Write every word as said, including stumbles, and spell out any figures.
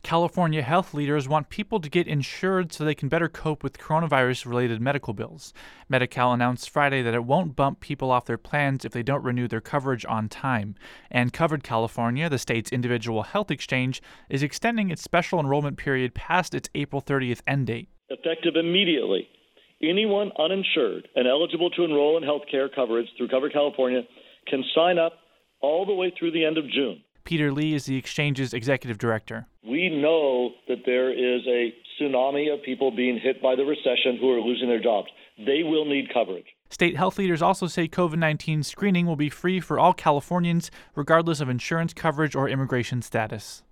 California health leaders want people to get insured so they can better cope with coronavirus-related medical bills. Medi-Cal announced Friday that it won't bump people off their plans if they don't renew their coverage on time. And Covered California, the state's individual health exchange, is extending its special enrollment period past its April thirtieth end date. Effective immediately, anyone uninsured and eligible to enroll in health care coverage through Covered California can sign up all the way through the end of June. Peter Lee is the exchange's executive director. We know that there is a tsunami of people being hit by the recession who are losing their jobs. They will need coverage. State health leaders also say covid nineteen screening will be free for all Californians, regardless of insurance coverage or immigration status.